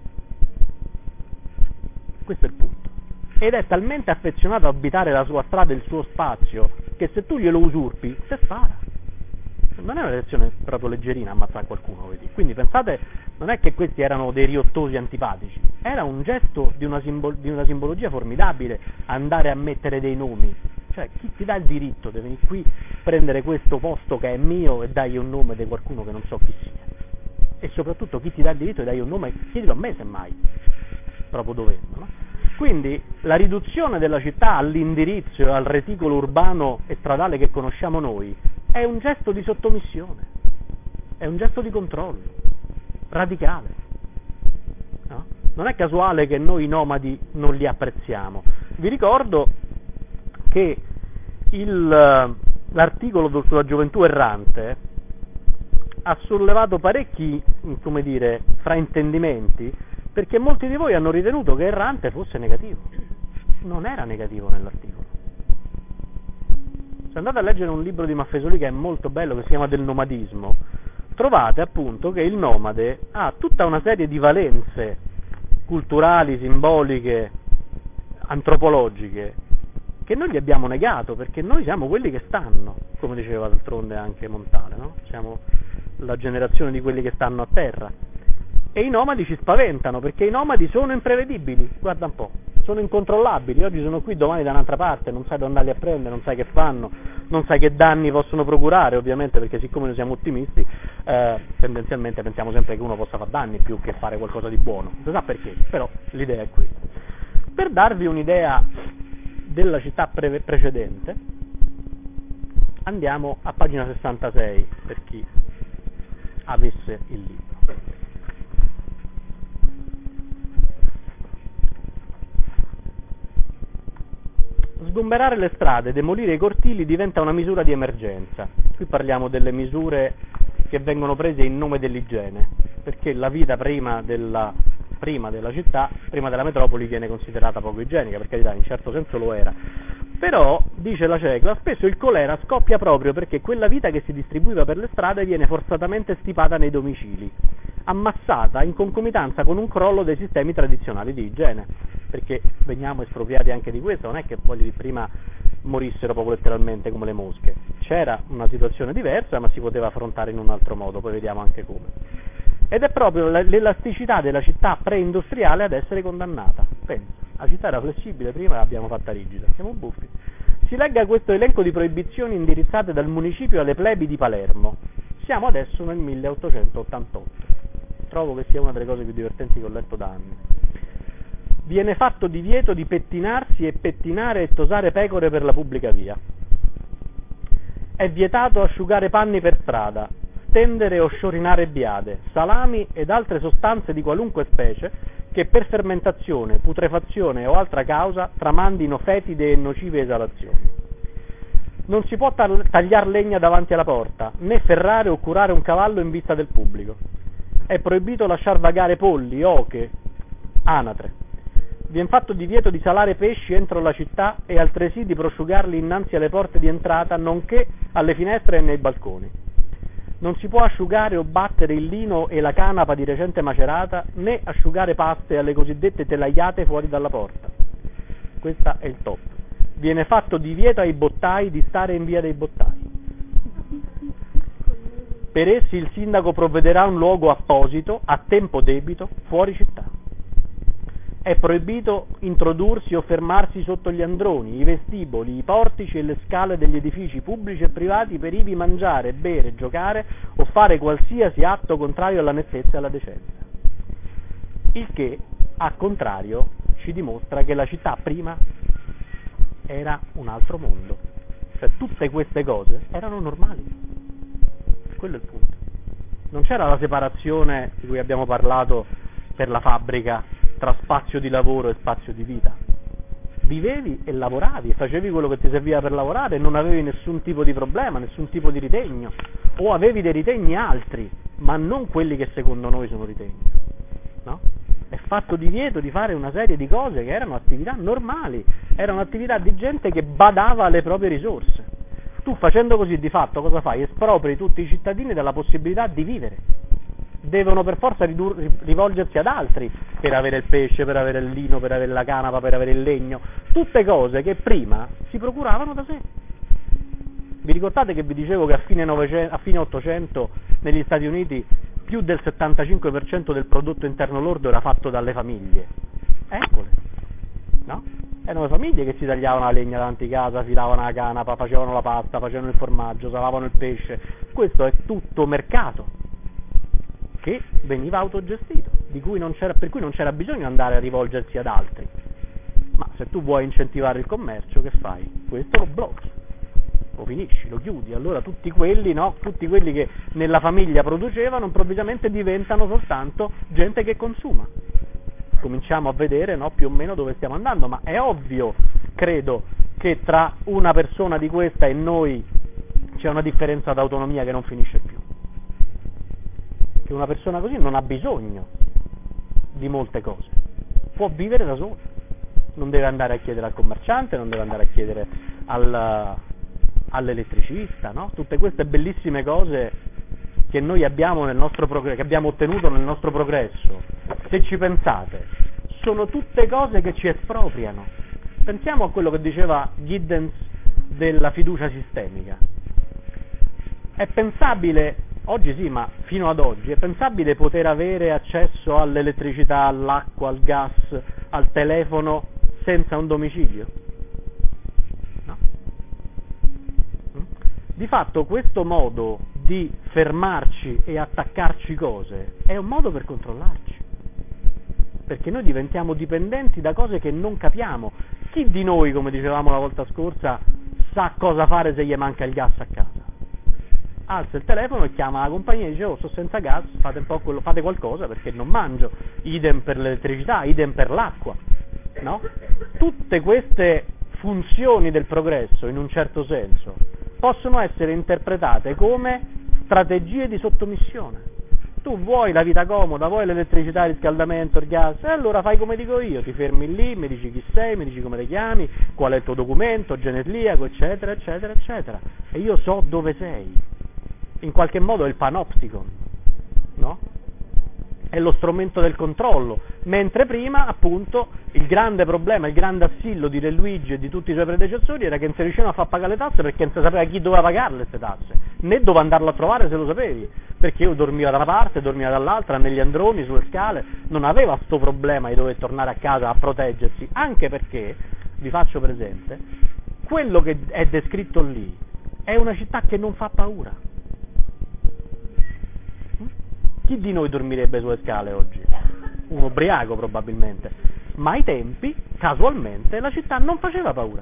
Questo è il punto. Ed è talmente affezionato a abitare la sua strada e il suo spazio che se tu glielo usurpi, se spara. Non è una lezione proprio leggerina ammazzare qualcuno, vedi? Quindi pensate, non è che questi erano dei riottosi antipatici, era un gesto di una, simbol- di una simbologia formidabile andare a mettere dei nomi. Cioè, chi ti dà il diritto di venire qui, prendere questo posto che è mio e dargli un nome di qualcuno che non so chi sia? E soprattutto chi ti dà il diritto di dargli un nome, chiedilo a me semmai, proprio dovendo, no? Quindi la riduzione della città all'indirizzo e al reticolo urbano e stradale che conosciamo noi è un gesto di sottomissione, è un gesto di controllo, radicale. No? Non è casuale che noi i nomadi non li apprezziamo. Vi ricordo che il, l'articolo sulla gioventù errante ha sollevato parecchi, come dire, fraintendimenti, perché molti di voi hanno ritenuto che errante fosse negativo. Non era negativo nell'articolo. Se andate a leggere un libro di Maffesoli che è molto bello, che si chiama Del nomadismo, trovate appunto che il nomade ha tutta una serie di valenze culturali, simboliche, antropologiche, che noi gli abbiamo negato, perché noi siamo quelli che stanno, come diceva d'altronde anche Montale, no? Siamo la generazione di quelli che stanno a terra. E i nomadi ci spaventano, perché i nomadi sono imprevedibili, guarda un po', sono incontrollabili, oggi sono qui, domani da un'altra parte, non sai dove andarli a prendere, non sai che fanno, non sai che danni possono procurare, ovviamente, perché siccome noi siamo ottimisti, eh, tendenzialmente pensiamo sempre che uno possa fare danni più che fare qualcosa di buono, non si sa perché, però l'idea è questa. Per darvi un'idea della città pre- precedente, andiamo a pagina sessantasei, per chi avesse il libro. Sgomberare le strade, demolire i cortili diventa una misura di emergenza. Qui parliamo delle misure che vengono prese in nome dell'igiene, perché la vita prima della, prima della città, prima della metropoli, viene considerata poco igienica, per carità, in certo senso lo era. Però, dice la Cecla, spesso il colera scoppia proprio perché quella vita che si distribuiva per le strade viene forzatamente stipata nei domicili, ammassata in concomitanza con un crollo dei sistemi tradizionali di igiene, perché veniamo espropriati anche di questo, non è che voglio dire, prima morissero proprio letteralmente come le mosche, c'era una situazione diversa ma si poteva affrontare in un altro modo, poi vediamo anche come. Ed è proprio l'elasticità della città pre-industriale ad essere condannata. Pensa, la città era flessibile prima e l'abbiamo fatta rigida, siamo buffi. Si legga questo elenco di proibizioni indirizzate dal municipio alle plebi di Palermo. Siamo adesso nel milleottocentottantotto. Trovo che sia una delle cose più divertenti che ho letto da anni. Viene fatto divieto di pettinarsi e pettinare e tosare pecore per la pubblica via. È vietato asciugare panni per strada, stendere o sciorinare biade, salami ed altre sostanze di qualunque specie che per fermentazione, putrefazione o altra causa tramandino fetide e nocive esalazioni. Non si può tagliare legna davanti alla porta, né ferrare o curare un cavallo in vista del pubblico. È proibito lasciar vagare polli, oche, anatre. Vien fatto divieto di salare pesci entro la città e altresì di prosciugarli innanzi alle porte di entrata, nonché alle finestre e nei balconi. Non si può asciugare o battere il lino e la canapa di recente macerata, né asciugare paste alle cosiddette telagliate fuori dalla porta. Questa è il top. Viene fatto divieto ai bottai di stare in via dei bottai. Per essi il sindaco provvederà un luogo apposito, a tempo debito, fuori città. È proibito introdursi o fermarsi sotto gli androni, i vestiboli, i portici e le scale degli edifici pubblici e privati per ivi mangiare, bere, giocare o fare qualsiasi atto contrario alla nettezza e alla decenza. Il che, a contrario, ci dimostra che la città prima era un altro mondo. Cioè tutte queste cose erano normali. Quello è il punto. Non c'era la separazione di cui abbiamo parlato per la fabbrica tra spazio di lavoro e spazio di vita. Vivevi e lavoravi e facevi quello che ti serviva per lavorare e non avevi nessun tipo di problema, nessun tipo di ritegno, o avevi dei ritegni altri, ma non quelli che secondo noi sono ritegni, no? È fatto divieto di fare una serie di cose che erano attività normali, erano attività di gente che badava alle proprie risorse. Tu facendo così di fatto cosa fai? Espropri tutti i cittadini dalla possibilità di vivere. Devono per forza ridur- rivolgersi ad altri per avere il pesce, per avere il lino, per avere la canapa, per avere il legno, tutte cose che prima si procuravano da sé. Vi ricordate che vi dicevo che a fine, novecento, a fine ottocento negli Stati Uniti più del settantacinque per cento del prodotto interno lordo era fatto dalle famiglie? Eccole, no? Erano le famiglie che si tagliavano la legna davanti casa, filavano la canapa, facevano la pasta, facevano il formaggio, salavano il pesce. Questo è tutto mercato che veniva autogestito, di cui non c'era, per cui non c'era bisogno di andare a rivolgersi ad altri. Ma se tu vuoi incentivare il commercio, che fai? Questo lo blocchi, lo finisci, lo chiudi, allora tutti quelli, no, tutti quelli che nella famiglia producevano improvvisamente diventano soltanto gente che consuma. Cominciamo a vedere, no, più o meno dove stiamo andando, ma è ovvio, credo, che tra una persona di questa e noi c'è una differenza d'autonomia che non finisce più. Che una persona così non ha bisogno di molte cose, può vivere da sola, non deve andare a chiedere al commerciante, non deve andare a chiedere al, all'elettricista, no? Tutte queste bellissime cose che noi abbiamo nel nostro progresso, che abbiamo ottenuto nel nostro progresso, se ci pensate, sono tutte cose che ci espropriano. Pensiamo a quello che diceva Giddens della fiducia sistemica. È pensabile, oggi sì, ma fino ad oggi, è pensabile poter avere accesso all'elettricità, all'acqua, al gas, al telefono senza un domicilio? No? Di fatto questo modo di fermarci e attaccarci cose è un modo per controllarci, perché noi diventiamo dipendenti da cose che non capiamo. Chi di noi, come dicevamo la volta scorsa, sa cosa fare se gli manca il gas a casa? Alza il telefono e chiama la compagnia e dice: oh, sto senza gas, fate un po' quello, fate qualcosa perché non mangio. Idem per l'elettricità, idem per l'acqua, no? Tutte queste funzioni del progresso, in un certo senso, possono essere interpretate come strategie di sottomissione. Tu vuoi la vita comoda, vuoi l'elettricità, il riscaldamento, il gas, e allora fai come dico io, ti fermi lì, mi dici chi sei, mi dici come ti chiami, qual è il tuo documento, genetliaco, eccetera, eccetera, eccetera. E io so dove sei. In qualche modo è il panopticon, no? È lo strumento del controllo, mentre prima, appunto, il grande problema, il grande assillo di Re Luigi e di tutti i suoi predecessori era che non si riuscivano a far pagare le tasse perché non si sapeva chi doveva pagarle queste tasse, né dove andarlo a trovare se lo sapevi, perché io dormiva da una parte, dormiva dall'altra, negli androni, sulle scale, non aveva sto problema di dover tornare a casa a proteggersi, anche perché, vi faccio presente, quello che è descritto lì è una città che non fa paura. Chi di noi dormirebbe sulle scale oggi? Un ubriaco probabilmente, ma ai tempi, casualmente, la città non faceva paura,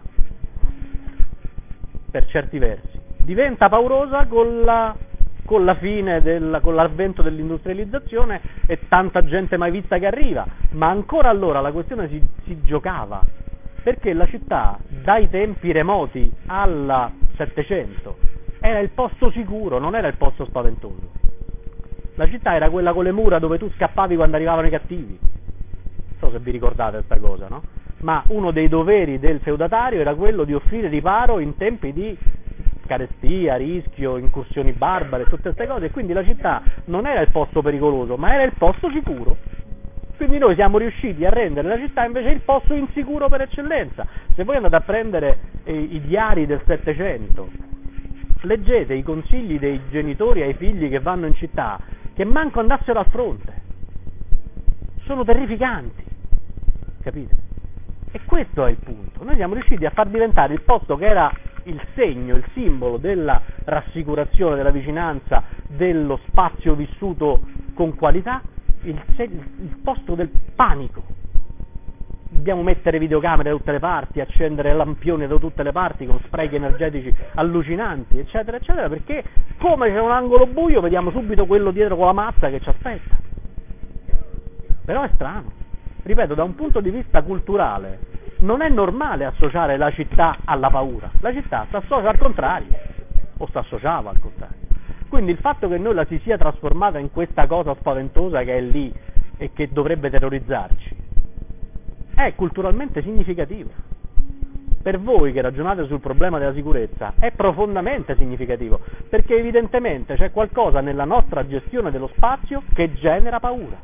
per certi versi. Diventa paurosa con la, con la fine, del, con l'avvento dell'industrializzazione e tanta gente mai vista che arriva, ma ancora allora la questione si, si giocava, perché la città, dai tempi remoti al Settecento, era il posto sicuro, non era il posto spaventoso. La città era quella con le mura dove tu scappavi quando arrivavano i cattivi. Non so se vi ricordate questa cosa, no? Ma uno dei doveri del feudatario era quello di offrire riparo in tempi di carestia, rischio, incursioni barbare, tutte queste cose, e quindi la città non era il posto pericoloso, ma era il posto sicuro. Quindi noi siamo riusciti a rendere la città invece il posto insicuro per eccellenza. Se voi andate a prendere eh, i diari del Settecento, leggete i consigli dei genitori ai figli che vanno in città, che manco andassero al fronte. Sono terrificanti, capite? E questo è il punto. Noi siamo riusciti a far diventare il posto che era il segno, il simbolo della rassicurazione, della vicinanza, dello spazio vissuto con qualità, il, il posto del panico. Dobbiamo mettere videocamere da tutte le parti, accendere lampioni da tutte le parti con sprechi energetici allucinanti, eccetera, eccetera, perché come c'è un angolo buio vediamo subito quello dietro con la mazza che ci aspetta. Però è strano. Ripeto, da un punto di vista culturale non è normale associare la città alla paura. La città si associa al contrario, o si associava al contrario. Quindi il fatto che noi la si sia trasformata in questa cosa spaventosa che è lì e che dovrebbe terrorizzarci è culturalmente significativo. Per voi che ragionate sul problema della sicurezza è profondamente significativo, perché evidentemente c'è qualcosa nella nostra gestione dello spazio che genera paura.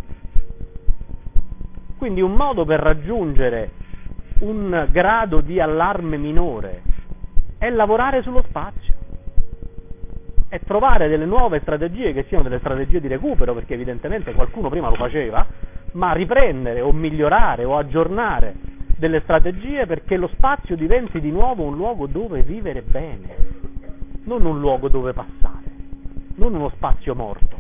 Quindi un modo per raggiungere un grado di allarme minore è lavorare sullo spazio, è trovare delle nuove strategie che siano delle strategie di recupero, perché evidentemente qualcuno prima lo faceva, ma riprendere o migliorare o aggiornare delle strategie perché lo spazio diventi di nuovo un luogo dove vivere bene, non un luogo dove passare, non uno spazio morto.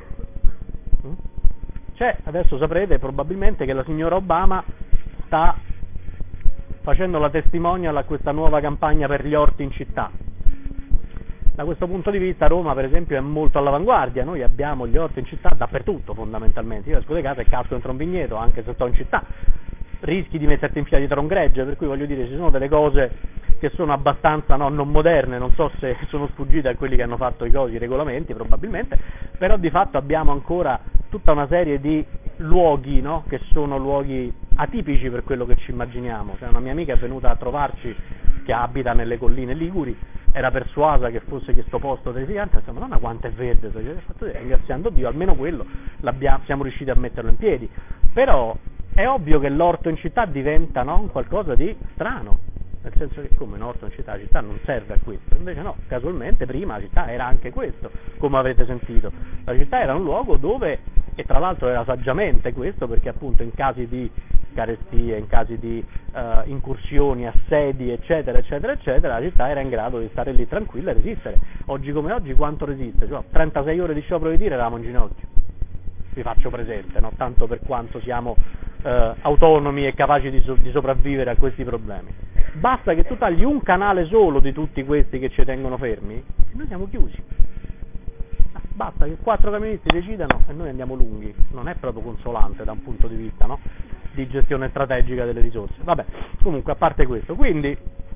Cioè, adesso saprete probabilmente che la signora Obama sta facendo la testimonial a questa nuova campagna per gli orti in città. Da questo punto di vista Roma, per esempio, è molto all'avanguardia. Noi abbiamo gli orti in città dappertutto, fondamentalmente. Io esco di casa e casco dentro un vigneto, anche se sto in città. Rischi di metterti in fila dietro un gregge, per cui voglio dire, ci sono delle cose che sono abbastanza no, non moderne, non so se sono sfuggite a quelli che hanno fatto i cosi, i regolamenti, probabilmente, però di fatto abbiamo ancora tutta una serie di luoghi, no, che sono luoghi atipici per quello che ci immaginiamo. Cioè, una mia amica è venuta a trovarci, che abita nelle colline liguri, era persuasa che fosse questo posto terrificante, insomma, Madonna quanto è verde, ringraziando Dio, almeno quello siamo riusciti a metterlo in piedi. Però è ovvio che l'orto in città diventa no, un qualcosa di strano, nel senso che come un orto in città, la città non serve a questo, invece no, casualmente prima la città era anche questo, come avrete sentito. La città era un luogo dove, e tra l'altro era saggiamente questo, perché appunto in casi di carestie, in casi di uh, incursioni, assedi, eccetera, eccetera, eccetera, la città era in grado di stare lì tranquilla e resistere. Oggi come oggi quanto resiste? Cioè, trentasei ore di sciopero di tiro eravamo in ginocchio. Vi faccio presente, no? Tanto per quanto siamo uh, autonomi e capaci di, so- di sopravvivere a questi problemi. Basta che tu tagli un canale solo di tutti questi che ci tengono fermi e noi siamo chiusi. Basta che quattro camionisti decidano e noi andiamo lunghi. Non è proprio consolante da un punto di vista, no? Di gestione strategica delle risorse. Vabbè, comunque a parte questo, quindi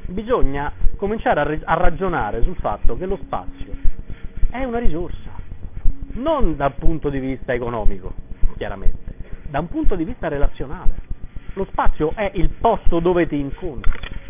bisogna cominciare a, re- a ragionare sul fatto che lo spazio è una risorsa, non dal punto di vista economico, chiaramente, da un punto di vista relazionale. Lo spazio è il posto dove ti incontri,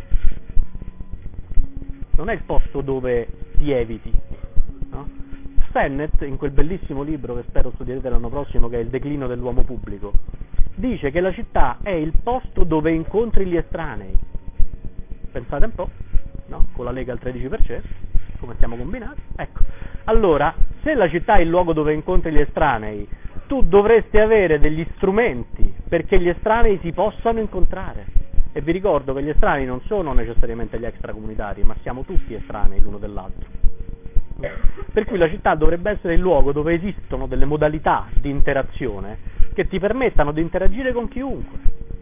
non è il posto dove ti eviti, no? Sennett, in quel bellissimo libro che spero studierete l'anno prossimo, che è Il declino dell'uomo pubblico, dice che la città è il posto dove incontri gli estranei. Pensate un po', no? Con la Lega al tredici per cento, come siamo combinati? Ecco, allora, se la città è il luogo dove incontri gli estranei, tu dovresti avere degli strumenti perché gli estranei si possano incontrare. E vi ricordo che gli estranei non sono necessariamente gli extracomunitari, ma siamo tutti estranei l'uno dell'altro. Per cui la città dovrebbe essere il luogo dove esistono delle modalità di interazione che ti permettano di interagire con chiunque.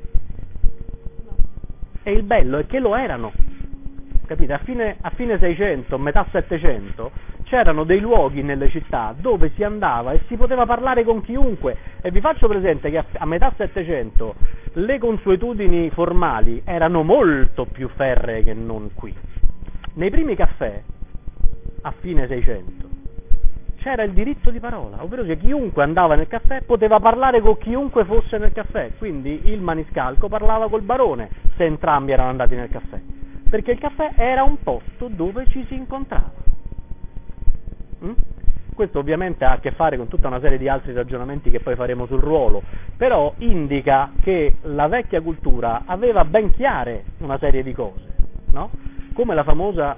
E il bello è che lo erano. Capite? A fine, a fine seicento, metà settecento, c'erano dei luoghi nelle città dove si andava e si poteva parlare con chiunque. E vi faccio presente che a, a metà settecento le consuetudini formali erano molto più ferree che non qui. Nei primi caffè, a fine seicento, c'era il diritto di parola, ovvero che chiunque andava nel caffè poteva parlare con chiunque fosse nel caffè, quindi il maniscalco parlava col barone se entrambi erano andati nel caffè, perché il caffè era un posto dove ci si incontrava. Mm? Questo ovviamente ha a che fare con tutta una serie di altri ragionamenti che poi faremo sul ruolo, però indica che la vecchia cultura aveva ben chiare una serie di cose, no? Come la famosa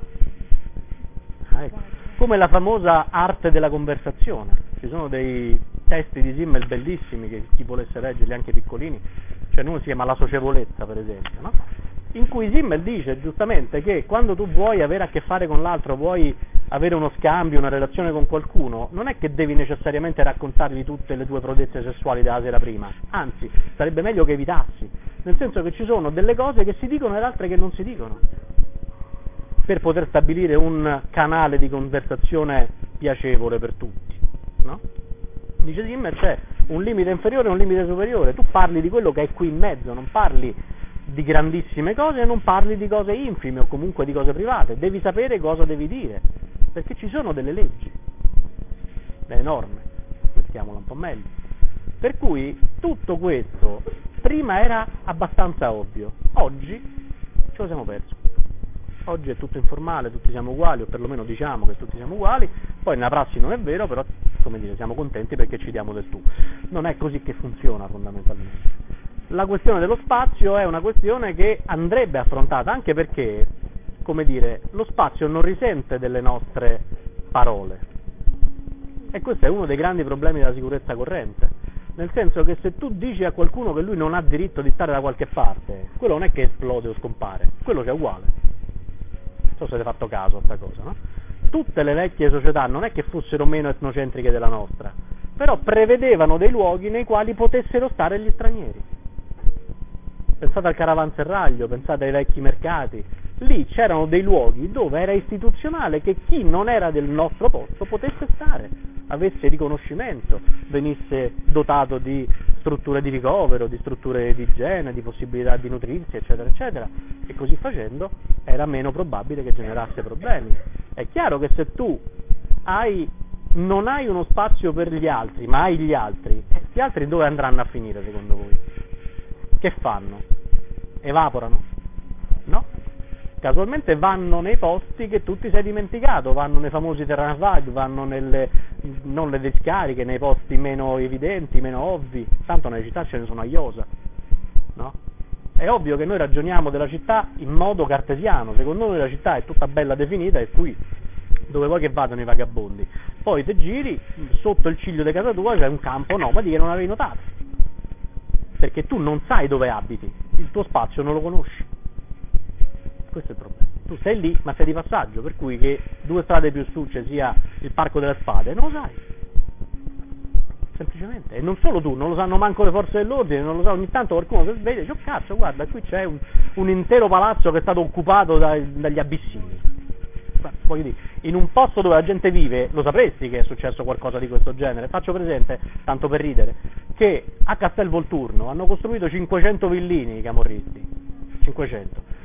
ah, ecco, come la famosa arte della conversazione. Ci sono dei testi di Simmel bellissimi che chi volesse leggerli, anche piccolini, cioè uno si chiama La socievolezza, per esempio, no? In cui Simmel dice giustamente che quando tu vuoi avere a che fare con l'altro, vuoi avere uno scambio, una relazione con qualcuno, non è che devi necessariamente raccontargli tutte le tue prodezze sessuali della sera prima, anzi, sarebbe meglio che evitassi, nel senso che ci sono delle cose che si dicono e altre che non si dicono, per poter stabilire un canale di conversazione piacevole per tutti, no? Dice Simmel, c'è un limite inferiore e un limite superiore, tu parli di quello che è qui in mezzo, non parli di grandissime cose e non parli di cose infime o comunque di cose private, devi sapere cosa devi dire, perché ci sono delle leggi, delle norme, mettiamola un po' meglio. Per cui tutto questo prima era abbastanza ovvio, oggi ce lo siamo perso. Oggi è tutto informale, tutti siamo uguali, o perlomeno diciamo che tutti siamo uguali, poi nella prassi non è vero, però come dire, siamo contenti perché ci diamo del tu. Non è così che funziona fondamentalmente. La questione dello spazio è una questione che andrebbe affrontata, anche perché, come dire, lo spazio non risente delle nostre parole. E questo è uno dei grandi problemi della sicurezza corrente. Nel senso che se tu dici a qualcuno che lui non ha diritto di stare da qualche parte, quello non è che esplode o scompare, quello c'è uguale. Non so se avete fatto caso a questa cosa, no? Tutte le vecchie società non è che fossero meno etnocentriche della nostra, però prevedevano dei luoghi nei quali potessero stare gli stranieri. Pensate al caravanserraglio, pensate ai vecchi mercati, lì c'erano dei luoghi dove era istituzionale che chi non era del nostro posto potesse stare, avesse riconoscimento, venisse dotato di strutture di ricovero, di strutture di igiene, di possibilità di nutrirsi, eccetera, eccetera, e così facendo era meno probabile che generasse problemi. È chiaro che se tu hai, non hai uno spazio per gli altri, ma hai gli altri, questi altri dove andranno a finire secondo voi? Che fanno? Evaporano? No? Casualmente vanno nei posti che tu ti sei dimenticato, vanno nei famosi terrain vague, vanno nelle, non le discariche, nei posti meno evidenti, meno ovvi, tanto nelle città ce ne sono a iosa, no? È ovvio che noi ragioniamo della città in modo cartesiano, secondo noi la città è tutta bella definita e qui dove vuoi che vadano i vagabondi, poi te giri, sotto il ciglio di casa tua c'è un campo nomadi che non avevi notato, perché tu non sai dove abiti, il tuo spazio non lo conosci. Questo è il problema. Tu sei lì, ma sei di passaggio, per cui che due strade più su ci sia il Parco delle Spade, non lo sai. Semplicemente. E non solo tu, non lo sanno manco le forze dell'ordine, non lo sa, ogni tanto qualcuno si sveglia e dice, oh cazzo, guarda, qui c'è un, un intero palazzo che è stato occupato dai, dagli abissini. Voglio dire, in un posto dove la gente vive, lo sapresti che è successo qualcosa di questo genere. Faccio presente, tanto per ridere, che a Castel Volturno hanno costruito cinquecento villini i camorristi, cinquecento.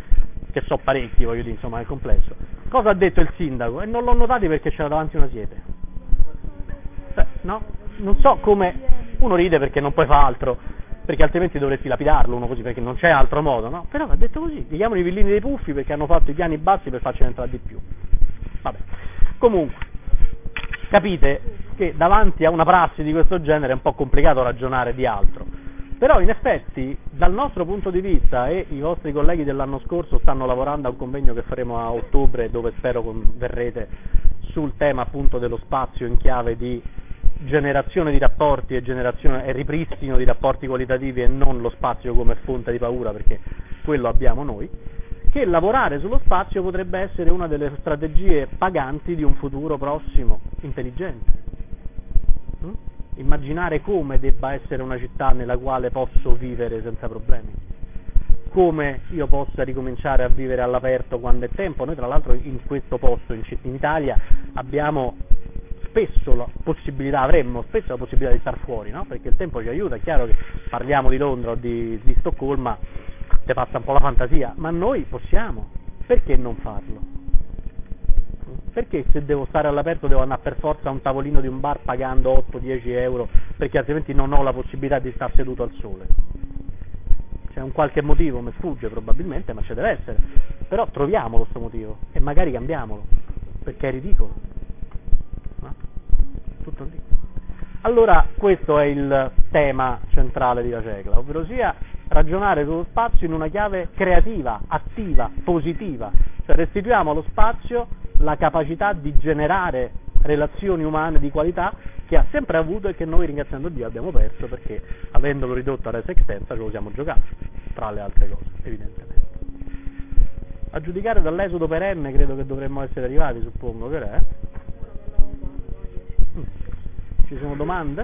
che so parecchi, voglio dire, insomma, nel complesso. Cosa ha detto il sindaco? E non l'ho notati perché c'era davanti una siepe. Cioè, no? Non so come, uno ride perché non puoi fare altro, perché altrimenti dovresti lapidarlo uno così, perché non c'è altro modo, no? Però ha detto così, gli chiamano i villini dei puffi perché hanno fatto i piani bassi per farcene entrare di più. Vabbè, comunque, capite che davanti a una prassi di questo genere è un po' complicato ragionare di altro. Però in effetti, dal nostro punto di vista, e i vostri colleghi dell'anno scorso stanno lavorando a un convegno che faremo a ottobre, dove spero verrete, sul tema appunto dello spazio in chiave di generazione di rapporti e, generazione, e ripristino di rapporti qualitativi e non lo spazio come fonte di paura, perché quello abbiamo noi, che lavorare sullo spazio potrebbe essere una delle strategie paganti di un futuro prossimo, intelligente. Mm? Immaginare come debba essere una città nella quale posso vivere senza problemi, come io possa ricominciare a vivere all'aperto quando è tempo. Noi tra l'altro in questo posto, in, in Italia, abbiamo spesso la possibilità, avremmo spesso la possibilità di star fuori, no? Perché il tempo ci aiuta. È chiaro che parliamo di Londra o di, di Stoccolma, te passa un po' la fantasia, ma noi possiamo, perché non farlo? Perché se devo stare all'aperto devo andare per forza a un tavolino di un bar pagando otto dieci euro, perché altrimenti non ho la possibilità di star seduto al sole? C'è un qualche motivo, mi sfugge probabilmente, ma ci deve essere. Però troviamolo sto motivo e magari cambiamolo, perché è ridicolo. No? Tutto lì. Allora questo è il tema centrale di La Cecla, ovvero sia ragionare sullo spazio in una chiave creativa, attiva, positiva. Cioè restituiamo allo spazio la capacità di generare relazioni umane di qualità che ha sempre avuto e che noi, ringraziando Dio, abbiamo perso, perché avendolo ridotto a res extensa ce lo siamo giocato, tra le altre cose, evidentemente. A giudicare dall'esodo perenne credo che dovremmo essere arrivati, suppongo, che è? Mm. Ci sono domande?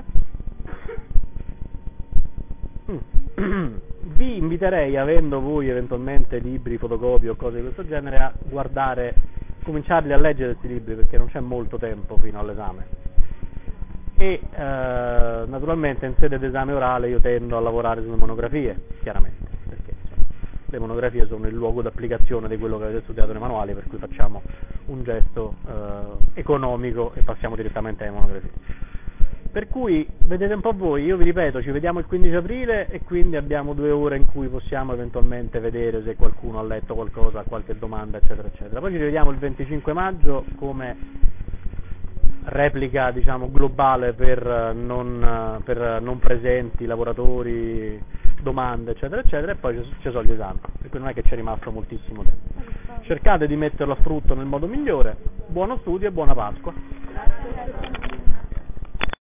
Mm. Vi inviterei, avendo voi eventualmente libri, fotocopie o cose di questo genere, a guardare, cominciarli a leggere questi libri, perché non c'è molto tempo fino all'esame. E eh, naturalmente in sede d'esame orale io tendo a lavorare sulle monografie, chiaramente, perché insomma, le monografie sono il luogo d'applicazione di quello che avete studiato nei manuali, per cui facciamo un gesto eh, economico e passiamo direttamente alle monografie. Per cui vedete un po' voi, io vi ripeto, ci vediamo il quindici aprile e quindi abbiamo due ore in cui possiamo eventualmente vedere se qualcuno ha letto qualcosa, ha qualche domanda, eccetera, eccetera. Poi ci rivediamo il venticinque maggio come replica, diciamo, globale per non, per non presenti, lavoratori, domande, eccetera, eccetera, e poi ci sono gli esami, per cui non è che c'è rimasto moltissimo tempo. Cercate di metterlo a frutto nel modo migliore. Buono studio e buona Pasqua.